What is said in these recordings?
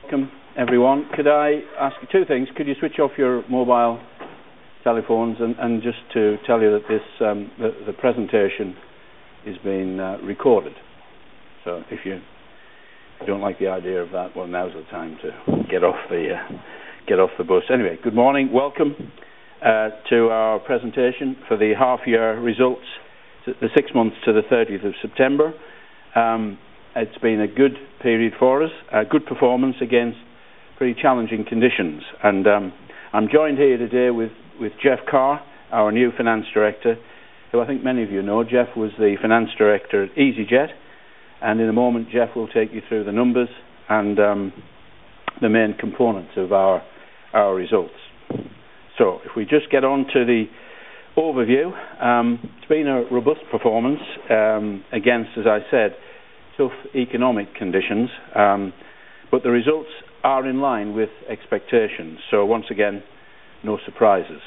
welcome everyone. Could I ask you two things? Could you switch off your mobile telephones and just to tell you that this the presentation is being recorded. So if you don't like the idea of that, well, now's the time to get off the bus. Anyway, good morning. Welcome to our presentation for the half-year results, the 6 months to the 30th of September. It's been a good period for us, a good performance against pretty challenging conditions. And I'm joined here today with Jeff Carr, our new Finance Director, who I think many of you know. Jeff was the Finance Director at EasyJet, and in a moment Jeff will take you through the numbers and the main components of our results. So if we just get on to the overview, it's been a robust performance against, as I said, tough economic conditions, but the results are in line with expectations. So once again, no surprises.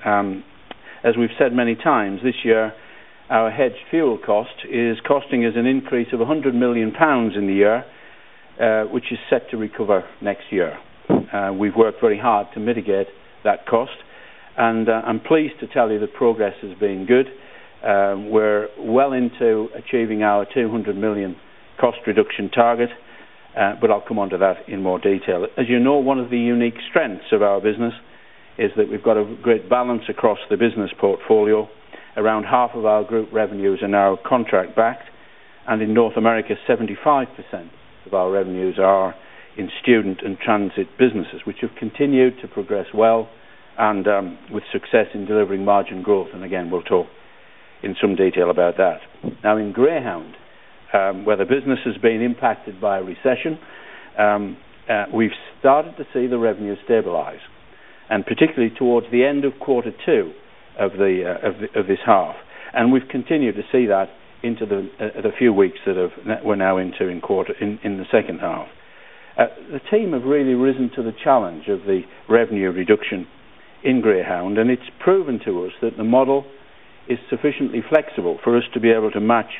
As we've said many times, this year our hedged fuel cost is costing us an increase of £100 million in the year, which is set to recover next year. We've worked very hard to mitigate that cost, and I'm pleased to tell you that progress has been good. We're well into achieving our £200 million cost reduction target, but I'll come on to that in more detail. As you know, one of the unique strengths of our business is that we've got a great balance across the business portfolio. Around half of our group revenues are now contract-backed, and in North America, 75% of our revenues are in student and transit businesses, which have continued to progress well and with success in delivering margin growth. And again, we'll talk in some detail about that. Now, in Greyhound, where the business has been impacted by a recession, we've started to see the revenue stabilise, and particularly towards the end of quarter two of this half. And we've continued to see that into the few weeks that we're now into in the second half. The team have really risen to the challenge of the revenue reduction in Greyhound, and it's proven to us that the model is sufficiently flexible for us to be able to match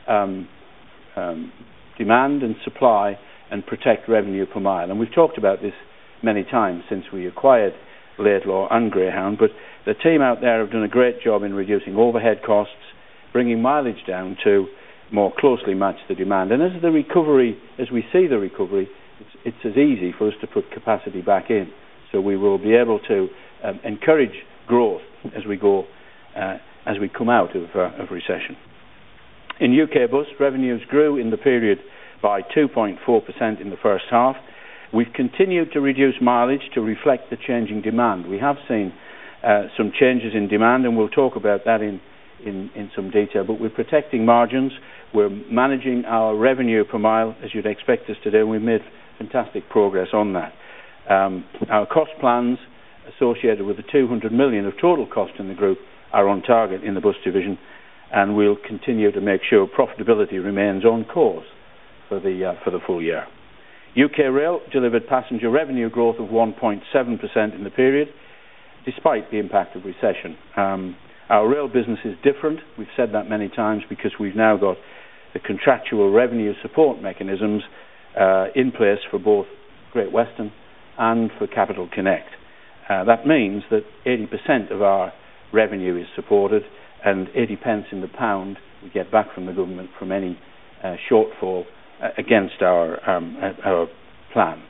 demand and supply and protect revenue per mile. And we've talked about this many times since we acquired Laidlaw and Greyhound, but the team out there have done a great job in reducing overhead costs, bringing mileage down to more closely match the demand. And as we see the recovery, it's as easy for us to put capacity back in. So we will be able to encourage growth as we come out of recession. In UK Bus, revenues grew in the period by 2.4% in the first half. We've continued to reduce mileage to reflect the changing demand. We have seen some changes in demand, and we'll talk about that in some detail, but we're protecting margins. We're managing our revenue per mile, as you'd expect us to do, and we've made fantastic progress on that. Our cost plans associated with the £200 million of total cost in the group are on target in the bus division, and we'll continue to make sure profitability remains on course for the full year. UK Rail delivered passenger revenue growth of 1.7% in the period, despite the impact of recession. Our rail business is different. We've said that many times because we've now got the contractual revenue support mechanisms in place for both Great Western and for Capital Connect. That means that 80% of our revenue is supported, and 80 pence in the pound we get back from the government from any shortfall against our plan.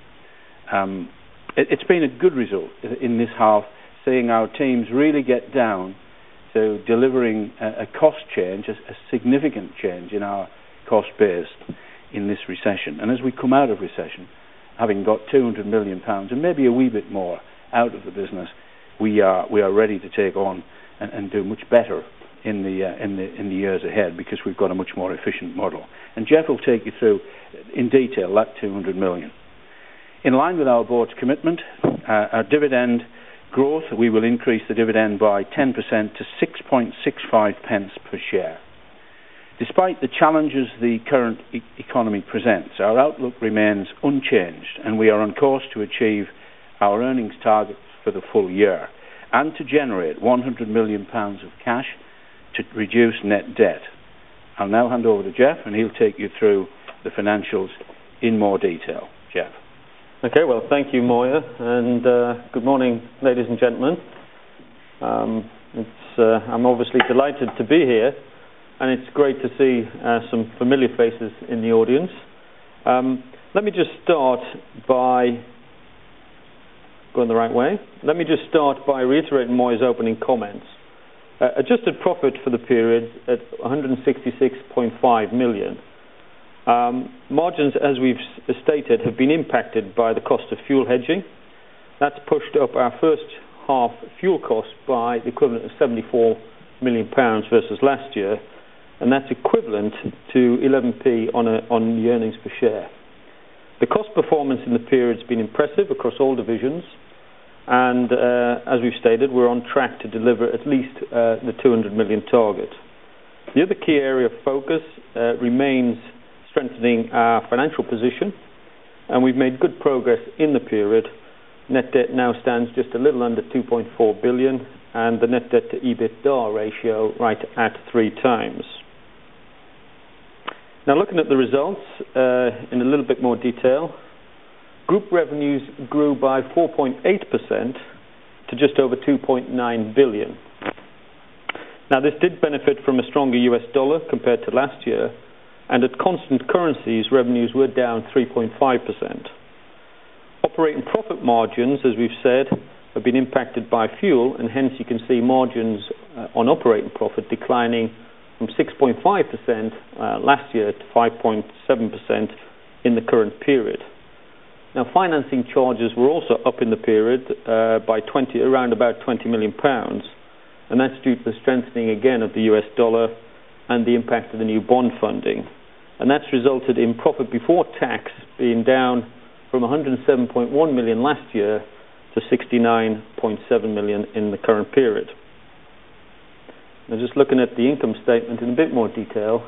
It's been a good result in this half, seeing our teams really get down to delivering a cost change, a significant change in our cost base in this recession. And as we come out of recession, having got £200 million and maybe a wee bit more out of the business, we are ready to take on and do much better in the years ahead, because we've got a much more efficient model. And Jeff will take you through in detail that £200 million. In line with our board's commitment, our dividend growth, we will increase the dividend by 10% to 6.65 pence per share. Despite the challenges the current economy presents, our outlook remains unchanged, and we are on course to achieve our earnings targets for the full year and to generate £100 million of cash to reduce net debt. I'll now hand over to Jeff, and he'll take you through the financials in more detail. Jeff. Okay, well, thank you, Moya, and good morning, ladies and gentlemen. I'm obviously delighted to be here, and it's great to see some familiar faces in the audience. Let me just start by going the right way. Let me just start by reiterating Moya's opening comments. Adjusted profit for the period at 166.5 million. Margins, as we've stated, have been impacted by the cost of fuel hedging. That's pushed up our first half fuel cost by the equivalent of £74 million versus last year, and that's equivalent to 11p on the earnings per share. The cost performance in the period has been impressive across all divisions, and as we've stated, we're on track to deliver at least the 200 million target. The other key area of focus remains strengthening our financial position, and we've made good progress in the period. Net debt now stands just a little under 2.4 billion, and the net debt to EBITDA ratio right at 3 times. Now, looking at the results in a little bit more detail, group revenues grew by 4.8% to just over 2.9 billion. Now, this did benefit from a stronger US dollar compared to last year, and at constant currencies, revenues were down 3.5%. Operating profit margins, as we've said, have been impacted by fuel, and hence you can see margins on operating profit declining from 6.5% last year to 5.7% in the current period. Now, financing charges were also up in the period by around about £20 million, and that's due to the strengthening again of the US dollar and the impact of the new bond funding. And that's resulted in profit before tax being down from 107.1 million last year to 69.7 million in the current period. Now, just looking at the income statement in a bit more detail,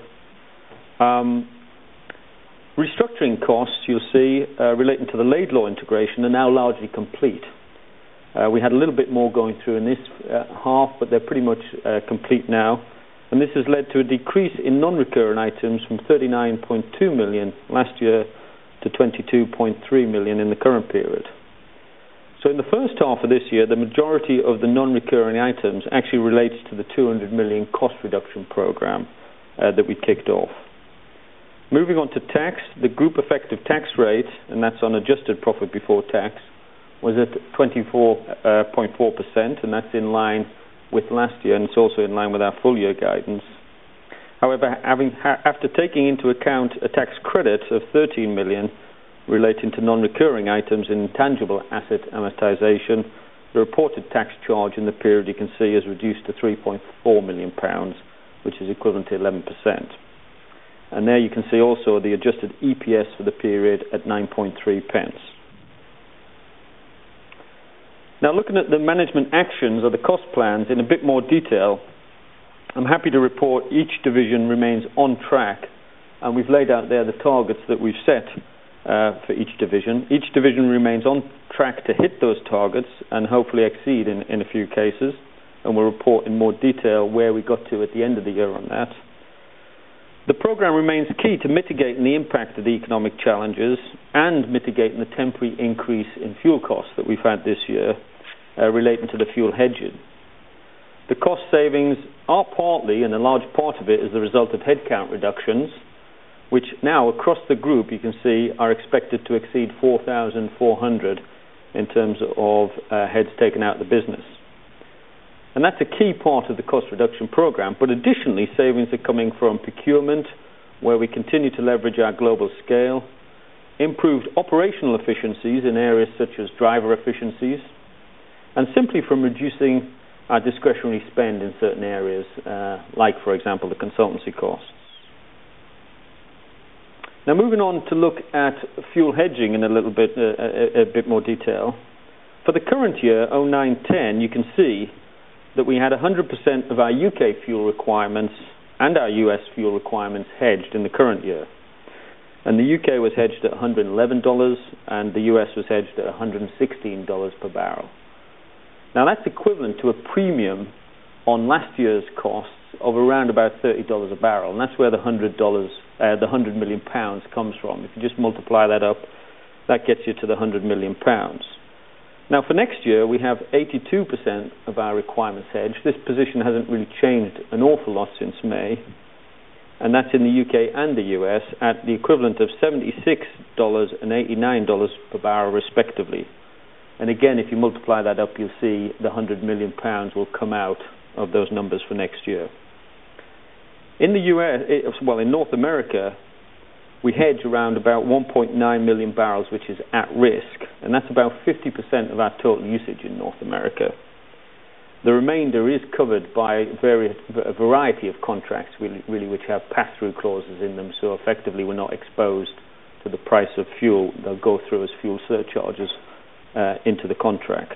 restructuring costs, you'll see, relating to the Laidlaw integration are now largely complete. We had a little bit more going through in this half, but they're pretty much complete now. And this has led to a decrease in non-recurring items from 39.2 million last year to 22.3 million in the current period. So in the first half of this year, the majority of the non-recurring items actually relates to the 200 million cost reduction program that we kicked off. Moving on to tax, the group effective tax rate, and that's on adjusted profit before tax, was at 24.4%, and that's in line with last year, and it's also in line with our full year guidance. However, after taking into account a tax credit of 13 million relating to non-recurring items in intangible asset amortization, the reported tax charge in the period, you can see, is reduced to £3.4 million, which is equivalent to 11%. And there you can see also the adjusted EPS for the period at 9.3 pence. Now, looking at the management actions or the cost plans in a bit more detail, I'm happy to report each division remains on track, and we've laid out there the targets that we've set for each division. Each division remains on track to hit those targets and hopefully exceed in a few cases, and we'll report in more detail where we got to at the end of the year on that. The programme remains key to mitigating the impact of the economic challenges and mitigating the temporary increase in fuel costs that we've had this year relating to the fuel hedging. The cost savings are partly, and a large part of it, is the result of headcount reductions, which now across the group, you can see, are expected to exceed 4,400 in terms of heads taken out of the business. And that's a key part of the cost reduction program, but additionally, savings are coming from procurement, where we continue to leverage our global scale, improved operational efficiencies in areas such as driver efficiencies, and simply from reducing our discretionary spend in certain areas, like, for example, the consultancy costs. Now, moving on to look at fuel hedging in a bit more detail. For the current year, 09-10, you can see that we had 100% of our UK fuel requirements and our US fuel requirements hedged in the current year. And the UK was hedged at $111, and the US was hedged at $116 per barrel. Now, that's equivalent to a premium on last year's costs of around about $30 a barrel, and that's where the £100 million comes from. If you just multiply that up That gets you to the £100 million. Now, for next year, we have 82% of our requirements hedged. This position hasn't really changed an awful lot since May, and that's in the UK and the US at the equivalent of $76 and $89 per barrel, respectively. And again, if you multiply that up, you'll see the £100 million will come out of those numbers for next year. In the US, well, in North America, we hedge around about 1.9 million barrels, which is at risk, and that's about 50% of our total usage in North America. The remainder is covered by a variety of contracts, really, which have pass-through clauses in them, so effectively we're not exposed to the price of fuel. They'll go through as fuel surcharges into the contract.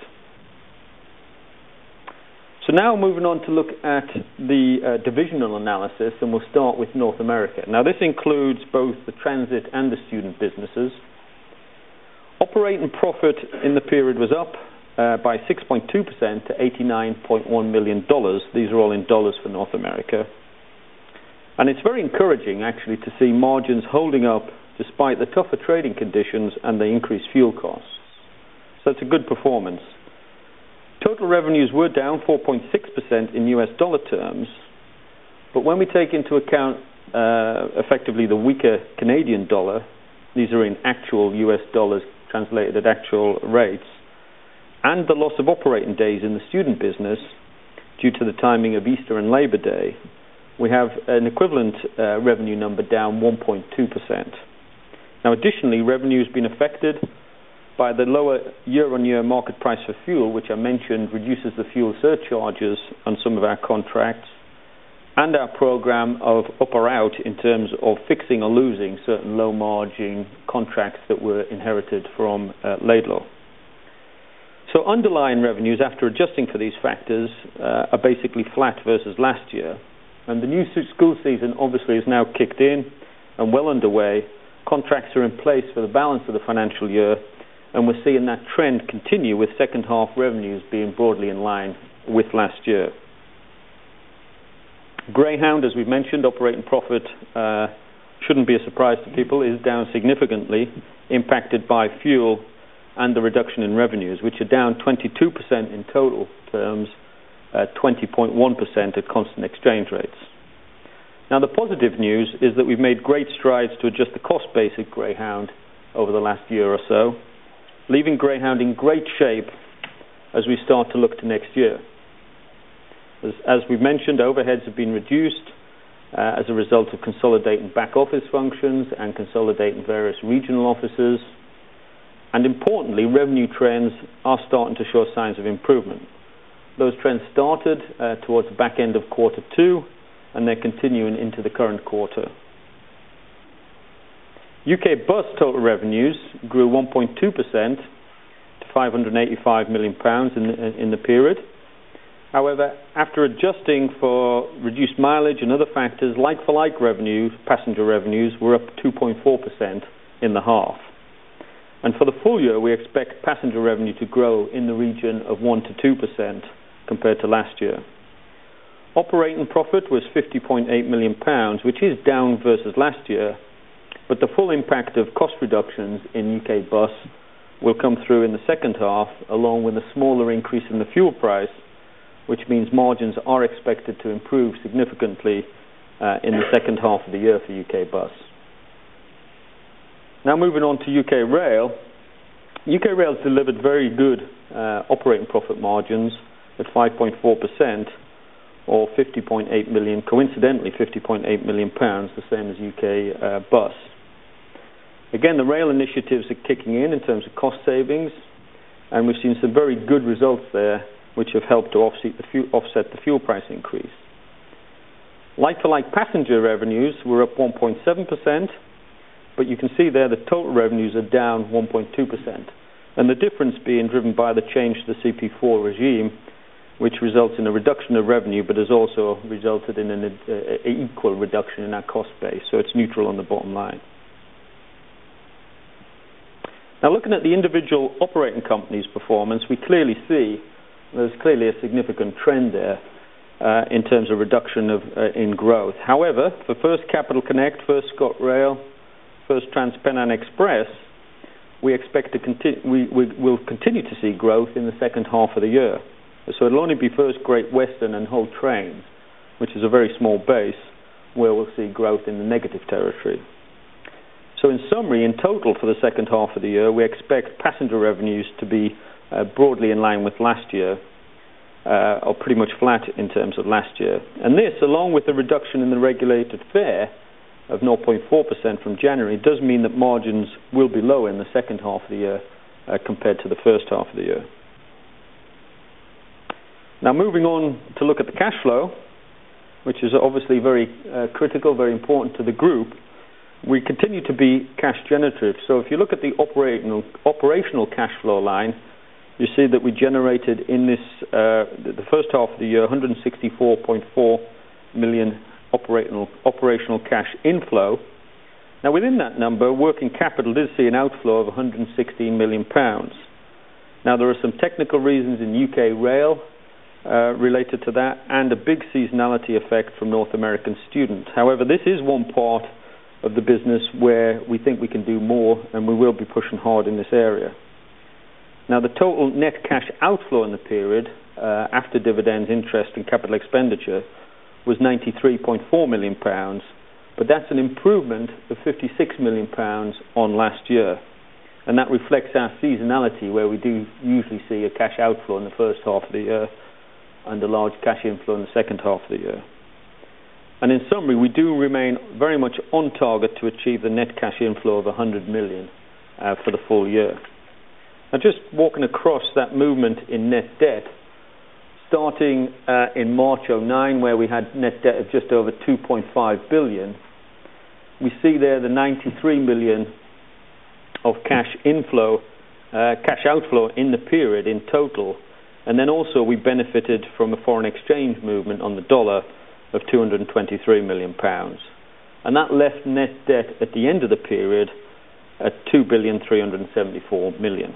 So now moving on to look at the divisional analysis, and we'll start with North America. Now this includes both the transit and the student businesses. Operating profit in the period was up by 6.2% to $89.1 million. These are all in dollars for North America. And it's very encouraging, actually, to see margins holding up despite the tougher trading conditions and the increased fuel costs. So it's a good performance. Total revenues were down 4.6% in US dollar terms, but when we take into account effectively the weaker Canadian dollar, these are in actual US dollars translated at actual rates, and the loss of operating days in the student business due to the timing of Easter and Labor Day, we have an equivalent revenue number down 1.2%. Now additionally, revenue has been affected by the lower year-on-year market price for fuel, which I mentioned reduces the fuel surcharges on some of our contracts, and our program of up or out in terms of fixing or losing certain low-margin contracts that were inherited from Laidlaw. So underlying revenues, after adjusting for these factors, are basically flat versus last year. And the new school season obviously is now kicked in and well underway. Contracts are in place for the balance of the financial year, and we're seeing that trend continue with second half revenues being broadly in line with last year. Greyhound, as we've mentioned, operating profit shouldn't be a surprise to people, is down significantly, impacted by fuel and the reduction in revenues, which are down 22% in total terms, 20.1% at constant exchange rates. Now the positive news is that we've made great strides to adjust the cost base at Greyhound over the last year or so, leaving Greyhound in great shape as we start to look to next year. As we've mentioned, overheads have been reduced as a result of consolidating back office functions and consolidating various regional offices. And importantly, revenue trends are starting to show signs of improvement. Those trends started towards the back end of quarter two, and they're continuing into the current quarter. UK bus total revenues grew 1.2% to £585 million in the period. However, after adjusting for reduced mileage and other factors, like-for-like revenues, passenger revenues, were up 2.4% in the half. And for the full year, we expect passenger revenue to grow in the region of 1 to 2% compared to last year. Operating profit was £50.8 million, which is down versus last year, but the full impact of cost reductions in UK bus will come through in the second half, along with a smaller increase in the fuel price, which means margins are expected to improve significantly in the second half of the year for UK bus. Now moving on to UK Rail. UK Rail has delivered very good operating profit margins at 5.4%, or 50.8 million, coincidentally 50.8 million pounds, the same as UK bus. Again, the rail initiatives are kicking in terms of cost savings, and we've seen some very good results there, which have helped to offset the fuel price increase. Like-for-like passenger revenues were up 1.7%, but you can see there the total revenues are down 1.2%, and the difference being driven by the change to the CP4 regime, which results in a reduction of revenue, but has also resulted in an equal reduction in our cost base, so it's neutral on the bottom line. Now, looking at the individual operating companies' performance, we clearly see there's clearly a significant trend there in terms of reduction in growth. However, for First Capital Connect, First ScotRail, First TransPennine Express, we expect to we will continue to see growth in the second half of the year. So it'll only be first Great Western and Hull Trains, which is a very small base, where we'll see growth in the negative territory. So in summary, in total for the second half of the year, we expect passenger revenues to be broadly in line with last year, or pretty much flat in terms of last year. And this, along with the reduction in the regulated fare of 0.4% from January, does mean that margins will be lower in the second half of the year compared to the first half of the year. Now moving on to look at the cash flow, which is obviously very critical, very important to the group. We continue to be cash generative. So if you look at the operational cash flow line, you see that we generated in this the first half of the year 164.4 million operational cash inflow. Now within that number, working capital did see an outflow of 116 million pounds. Now there are some technical reasons in UK Rail related to that, and a big seasonality effect from North American students. However, this is one part of the business where we think we can do more, and we will be pushing hard in this area. Now the total net cash outflow in the period, after dividends, interest and capital expenditure, was 93.4 million pounds, but that's an improvement of 56 million pounds on last year. And that reflects our seasonality, where we do usually see a cash outflow in the first half of the year and a large cash inflow in the second half of the year. And in summary, we do remain very much on target to achieve the net cash inflow of 100 million for the full year. Now just walking across that movement in net debt, starting in March 2009, where we had net debt of just over 2.5 billion, we see there the 93 million of cash outflow in the period in total. And then also we benefited from a foreign exchange movement on the dollar of 223 million pounds. And that left net debt at the end of the period at 2,374 million.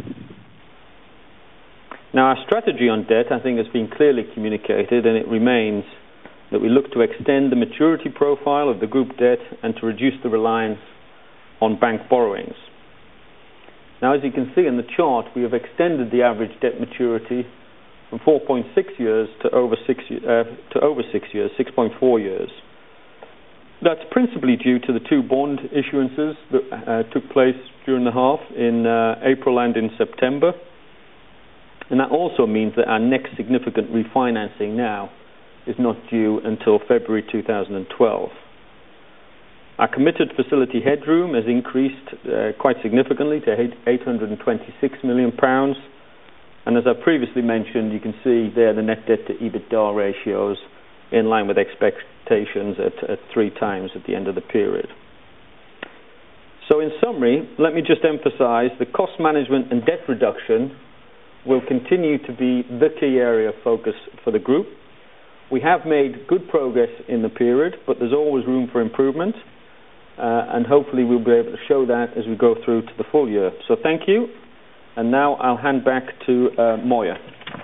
Now our strategy on debt, I think, has been clearly communicated, and it remains that we look to extend the maturity profile of the group debt and to reduce the reliance on bank borrowings. Now, as you can see in the chart, we have extended the average debt maturity from 4.6 years to over 6 years, 6.4 years. That's principally due to the two bond issuances that took place during the half in April and in September. And that also means that our next significant refinancing now is not due until February 2012. Our committed facility headroom has increased quite significantly to 826 million pounds. And as I previously mentioned, you can see there the net debt to EBITDA ratios in line with expectations at 3 times at the end of the period. So in summary, let me just emphasize the cost management and debt reduction will continue to be the key area of focus for the group. We have made good progress in the period, but there's always room for improvement, and hopefully we'll be able to show that as we go through to the full year. So thank you, and now I'll hand back to Moya.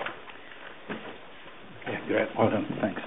Okay, great. Well done. Thanks.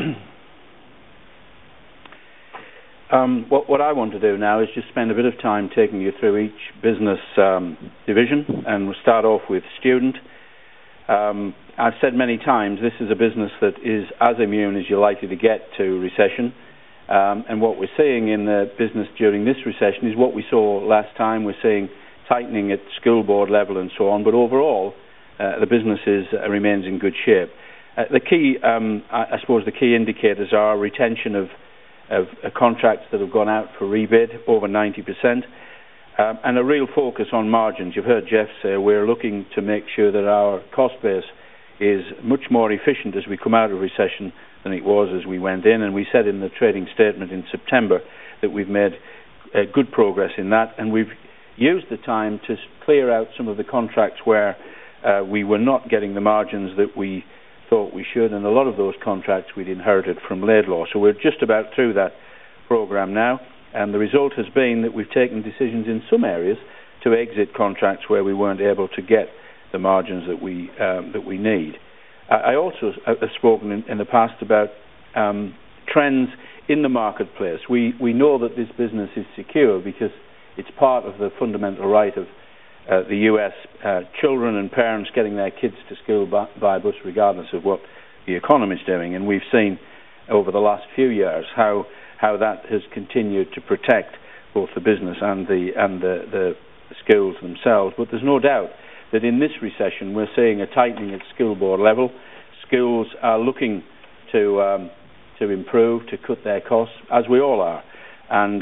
What I want to do now is just spend a bit of time taking you through each business division, and we'll start off with student. I've said many times this is a business that is as immune as you're likely to get to recession, and what we're seeing in the business during this recession is what we saw last time. We're seeing tightening at school board level and so on, but overall the business remains in good shape. The key, I suppose, the key indicators are retention of contracts that have gone out for rebid, over 90%, and a real focus on margins. You've heard Jeff say we're looking to make sure that our cost base is much more efficient as we come out of recession than it was as we went in, and we said in the trading statement in September that we've made good progress in that, and we've used the time to clear out some of the contracts where we were not getting the margins that we thought we should, and a lot of those contracts we'd inherited from Laidlaw. So we're just about through that program now, and the result has been that we've taken decisions in some areas to exit contracts where we weren't able to get the margins that we need. I also have spoken in the past about trends in the marketplace. We know that this business is secure because It's part of the fundamental right of the US children and parents getting their kids to school by bus, regardless of what the economy is doing. And we've seen over the last few years how that has continued to protect both the business and the schools themselves. But there's no doubt that in this recession we're seeing a tightening at school board level. Schools are looking to improve, to cut their costs, as we all are. And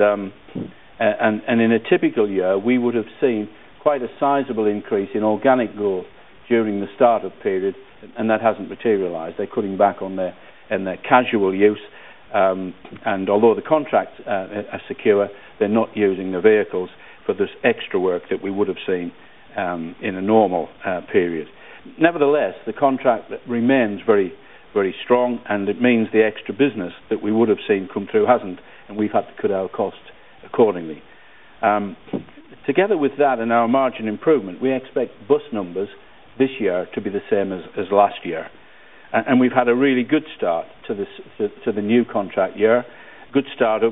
in a typical year, we would have seen quite a sizable increase in organic growth during the startup period, and that hasn't materialised. They're cutting back on their casual use, and although the contracts are secure, they're not using the vehicles for this extra work that we would have seen in a normal period. Nevertheless, the contract remains very, very strong, and it means the extra business that we would have seen come through hasn't, and we've had to cut our costs accordingly. Together with that and our margin improvement, we expect bus numbers this year to be the same as last year. And we've had a really good start to the new contract year. Good start-up,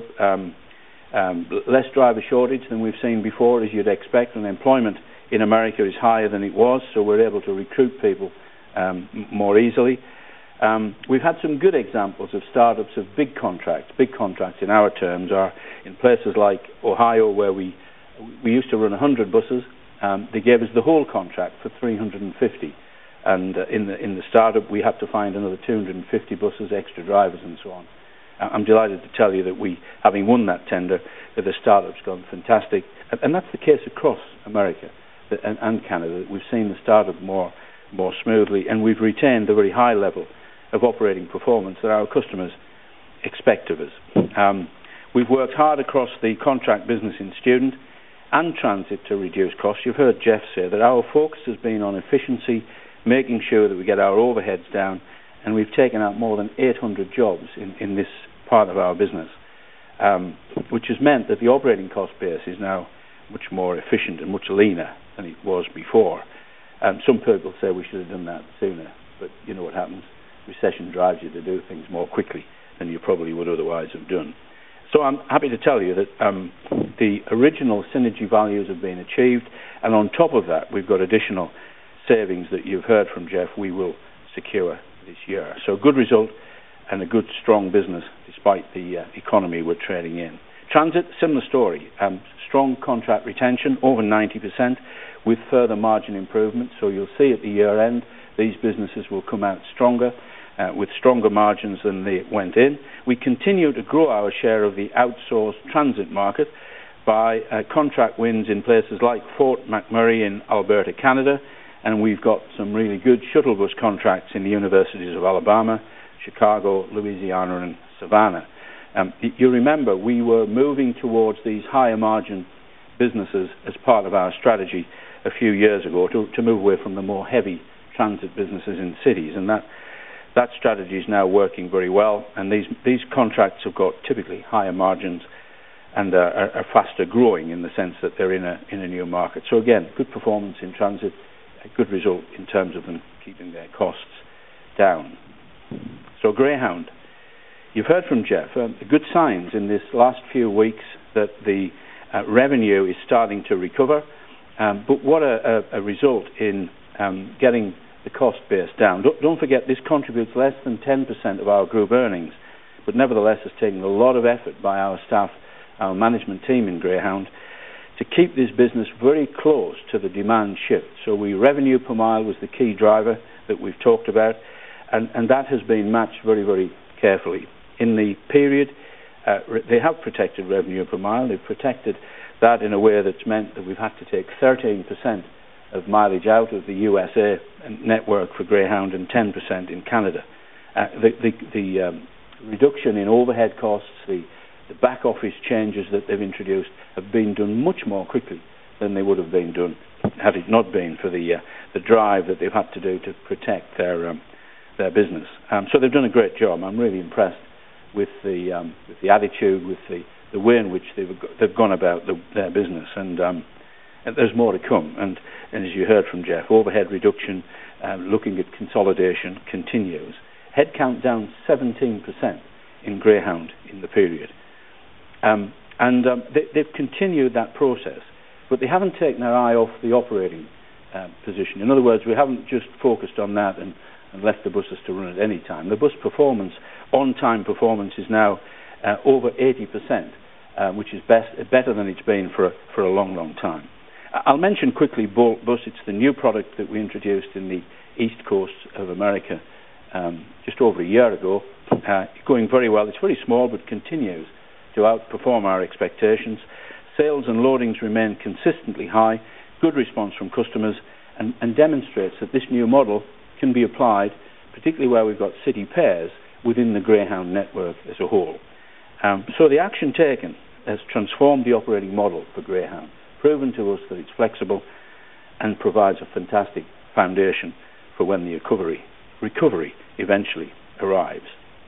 less driver shortage than we've seen before, as you'd expect, and employment in America is higher than it was, so we're able to recruit people more easily. We've had some good examples of startups of big contracts. Big contracts in our terms are in places like Ohio, where we used to run 100 buses. They gave us the whole contract for 350, and in the startup we had to find another 250 buses, extra drivers and so on. I'm delighted to tell you that we, having won that tender, that the startup's gone fantastic, and that's the case across America and Canada. We've seen the startup more smoothly, and we've retained the very high level of operating performance that our customers expect of us. We've worked hard across the contract business in student and transit to reduce costs. You've heard Jeff say that our focus has been on efficiency, making sure that we get our overheads down, and we've taken out more than 800 jobs in this part of our business, which has meant that the operating cost base is now much more efficient and much leaner than it was before. Some people say we should have done that sooner, but you know what happens. Recession drives you to do things more quickly than you probably would otherwise have done. So I'm happy to tell you that the original synergy values have been achieved, and on top of that we've got additional savings that you've heard from Jeff we will secure this year. So a good result and a good strong business despite the economy we're trading in. Transit, similar story. Strong contract retention, over 90%, with further margin improvement. So you'll see at the year end these businesses will come out stronger, with stronger margins than they went in. We continue to grow our share of the outsourced transit market by contract wins in places like Fort McMurray in Alberta, Canada, and we've got some really good shuttle bus contracts in the universities of Alabama, Chicago, Louisiana and Savannah. You remember we were moving towards these higher margin businesses as part of our strategy a few years ago to move away from the more heavy transit businesses in cities, and that strategy is now working very well, and these contracts have got typically higher margins and are faster growing in the sense that they're in a new market. So again, good performance in transit, a good result in terms of them keeping their costs down. So Greyhound, you've heard from Jeff, good signs in this last few weeks that the revenue is starting to recover, but what a result in getting the cost base down. Don't forget, this contributes less than 10% of our group earnings, but nevertheless has taken a lot of effort by our staff, our management team in Greyhound, to keep this business very close to the demand shift. So revenue per mile was the key driver that we've talked about, and that has been matched very, very carefully. In the period, they have protected revenue per mile. They've protected that in a way that's meant that we've had to take 13% of mileage out of the USA network for Greyhound and 10% in Canada. The reduction in overhead costs, the back office changes that they've introduced have been done much more quickly than they would have been done had it not been for the drive that they've had to do to protect their business. So they've done a great job. I'm really impressed with the attitude, with the way in which they've gone about their business, and there's more to come. And as you heard from Jeff, overhead reduction, looking at consolidation continues. Headcount down 17% in Greyhound in the period. And they've continued that process, but they haven't taken their eye off the operating position. In other words, we haven't just focused on that and left the buses to run at any time. The bus performance, on-time performance, is now over 80%, which is better than it's been for a long, long time. I'll mention quickly Bolt Bus. It's the new product that we introduced in the East Coast of America just over a year ago. Going very well. It's very small, but continues to outperform our expectations. Sales and loadings remain consistently high, good response from customers, and demonstrates that this new model can be applied, particularly where we've got city pairs, within the Greyhound network as a whole. So the action taken has transformed the operating model for Greyhound, proven to us that it's flexible and provides a fantastic foundation for when the recovery eventually arrives.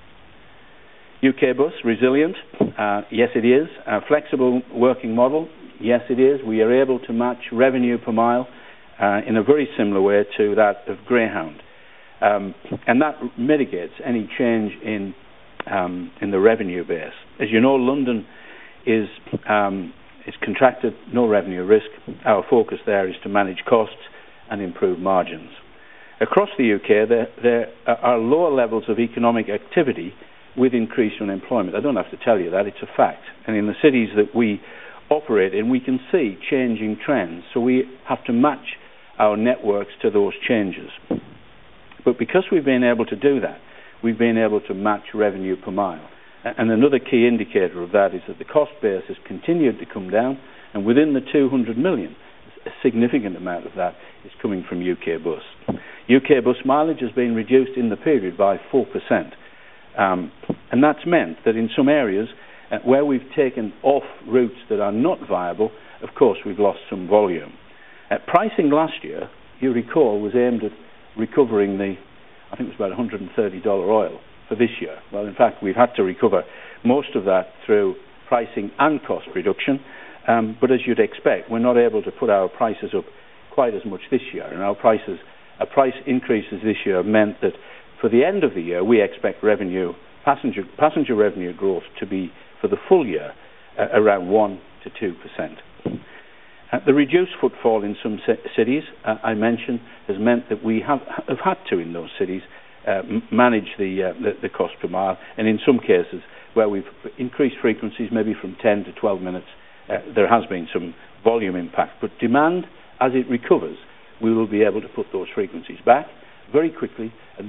UK Bus, resilient? Yes, it is. A flexible working model? Yes, it is. We are able to match revenue per mile in a very similar way to that of Greyhound. And that mitigates any change in the revenue base. As you know, London is contracted, no revenue risk. Our focus there is to manage costs and improve margins. Across the UK, there are lower levels of economic activity with increased unemployment. I don't have to tell you that, it's a fact. And in the cities that we operate in, we can see changing trends. So we have to match our networks to those changes. But because we've been able to do that, we've been able to match revenue per mile. And another key indicator of that is that the cost base has continued to come down, and within the 200 million, a significant amount of that is coming from UK Bus. UK Bus mileage has been reduced in the period by 4%. And that's meant that in some areas where we've taken off routes that are not viable, of course we've lost some volume. Pricing last year, you recall, was aimed at recovering I think it was about $130 oil for this year. Well, in fact, we've had to recover most of that through pricing and cost reduction. But as you'd expect, we're not able to put our prices up quite as much this year. And our price increases this year meant that for the end of the year, we expect passenger revenue growth to be, for the full year, around 1 to 2%. The reduced footfall in some cities, I mentioned, has meant that we have had to, in those cities, manage the cost per mile. And in some cases, where we've increased frequencies, maybe from 10 to 12 minutes, there has been some volume impact. But demand, as it recovers, we will be able to put those frequencies back very quickly and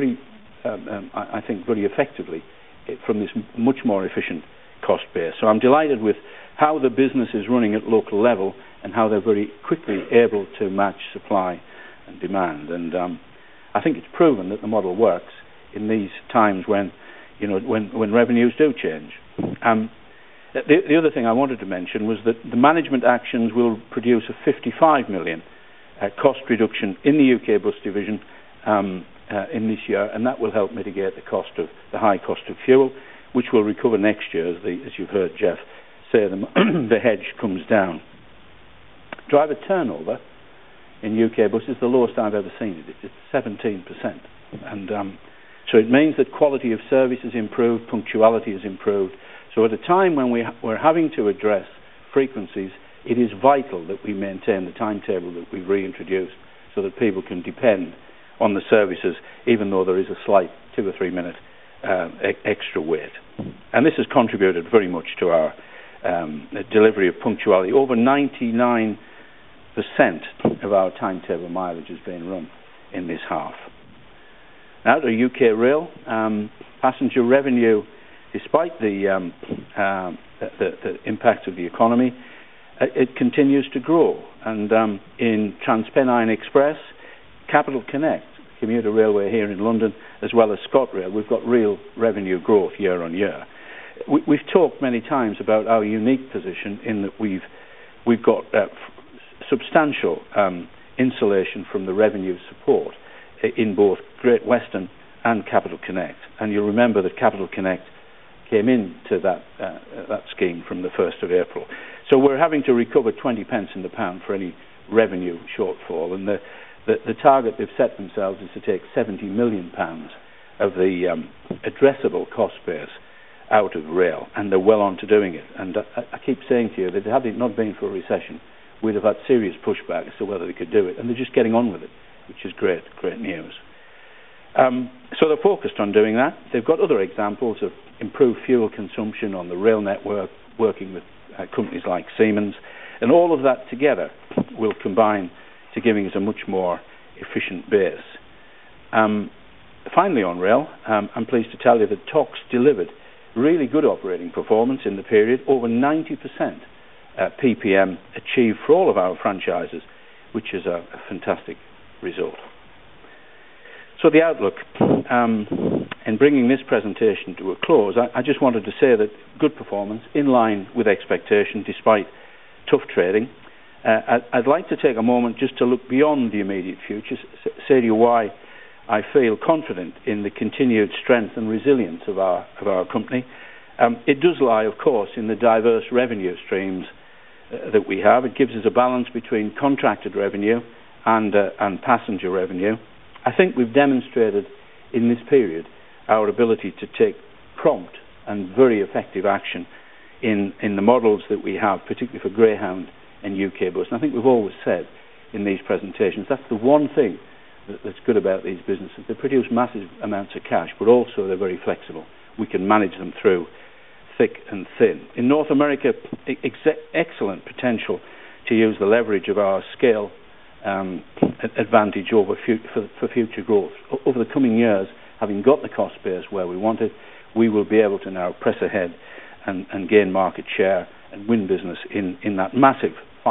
I think very effectively from this much more efficient cost base. So I'm delighted with how the business is running at local level and how they're very quickly able to match supply and demand. And I think it's proven that the model works in these times when revenues do change. The other thing I wanted to mention was that the management actions will produce a 55 million cost reduction in the UK Bus division in this year, and that will help mitigate the high cost of fuel, which will recover next year, as you've heard Jeff say, the hedge comes down. Driver turnover in UK Bus is the lowest I've ever seen it. It's 17%. And so it means that quality of service has improved, punctuality has improved. So at a time when we're having to address frequencies, it is vital that we maintain the timetable that we've reintroduced so that people can depend on the services, even though there is a slight 2 or 3 minute extra wait. And this has contributed very much to our delivery of punctuality. Over 99% of our timetable mileage has been run in this half. Now to UK Rail, passenger revenue, despite the impact of the economy, it continues to grow. And in TransPennine Express, Capital Connect, commuter railway here in London, as well as ScotRail, we've got real revenue growth year on year. We've talked many times about our unique position in that we've got substantial insulation from the revenue support in both Great Western and Capital Connect. And you'll remember that Capital Connect came into that scheme from the 1st of April. So we're having to recover 20 pence in the pound for any revenue shortfall. And the target they've set themselves is to take £70 million of the addressable cost base out of rail, and they're well on to doing it. And I keep saying to you that had it not been for a recession, we'd have had serious pushback as to whether they could do it, and they're just getting on with it, which is great news. So they're focused on doing that. They've got other examples of improved fuel consumption on the rail network, working with companies like Siemens, and all of that together will combine to giving us a much more efficient base. Finally on rail, I'm pleased to tell you that TOCs delivered really good operating performance in the period, over 90% PPM achieved for all of our franchises, which is a fantastic result. So the outlook, in bringing this presentation to a close, I just wanted to say that good performance in line with expectation despite tough trading. I'd like to take a moment just to look beyond the immediate future, say to you why I feel confident in the continued strength and resilience of our company. It does lie, of course, in the diverse revenue streams that we have. It gives us a balance between contracted revenue and passenger revenue. I think we've demonstrated in this period our ability to take prompt and very effective action in the models that we have, particularly for Greyhound and UK Bus. And I think we've always said in these presentations that's the one thing that's good about these businesses. They produce massive amounts of cash, but also they're very flexible. We can manage them through thick and thin. In North America, excellent potential to use the leverage of our scale advantage for future growth. Over the coming years, having got the cost base where we want it, we will be able to now press ahead and gain market share and win business in that massive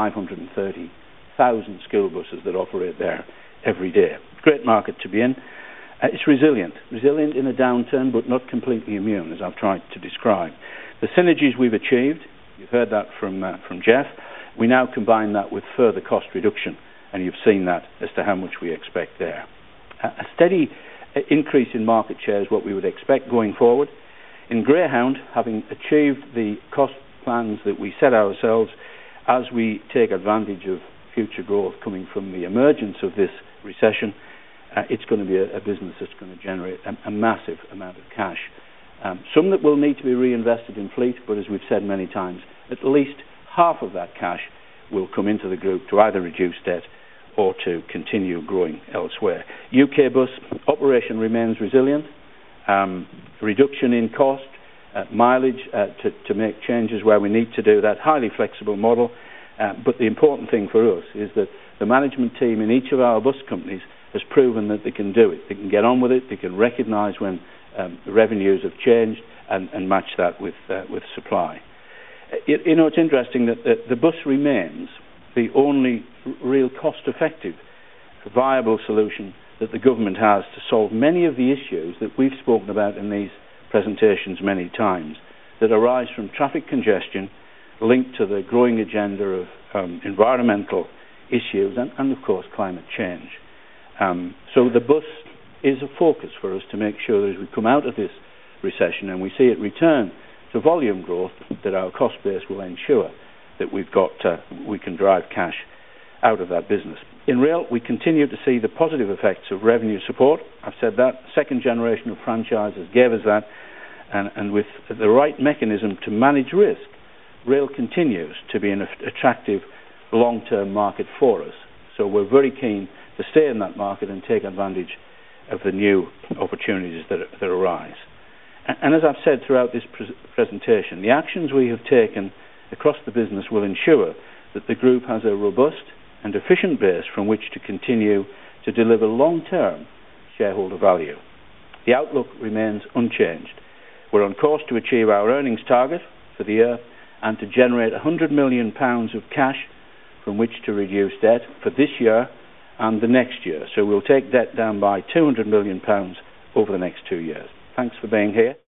530,000 school buses that operate there every day. Great market to be in. It's resilient in a downturn, but not completely immune, as I've tried to describe. The synergies we've achieved, you've heard that from Jeff. We now combine that with further cost reduction, and you've seen that as to how much we expect there. A steady increase in market share is what we would expect going forward. In Greyhound, having achieved the cost plans that we set ourselves, as we take advantage of future growth coming from the emergence of this recession, it's going to be a business that's going to generate a massive amount of cash. Some that will need to be reinvested in fleet, but as we've said many times, at least half of that cash will come into the group to either reduce debt or to continue growing elsewhere. UK Bus operation remains resilient. Reduction in cost, mileage to make changes where we need to do that. Highly flexible model. But the important thing for us is that the management team in each of our bus companies has proven that they can do it. They can get on with it. They can recognise when the revenues have changed and match that with supply. It's interesting that the bus remains the only real cost-effective, viable solution that the government has to solve many of the issues that we've spoken about in these presentations many times that arise from traffic congestion linked to the growing agenda of environmental issues and of course climate change. So the bus is a focus for us to make sure that as we come out of this recession and we see it return to volume growth, that our cost base will ensure that we can drive cash out of that business. In rail, we continue to see the positive effects of revenue support. I've said that. Second generation of franchises gave us that, and with the right mechanism to manage risk, rail continues to be an attractive long-term market for us. So we're very keen to stay in that market and take advantage of the new opportunities that arise. And as I've said throughout this presentation, the actions we have taken across the business will ensure that the group has a robust and efficient base from which to continue to deliver long-term shareholder value. The outlook remains unchanged. We're on course to achieve our earnings target for the year and to generate £100 million of cash from which to reduce debt for this year and the next year. So we'll take debt down by £200 million over the next 2 years. Thanks for being here.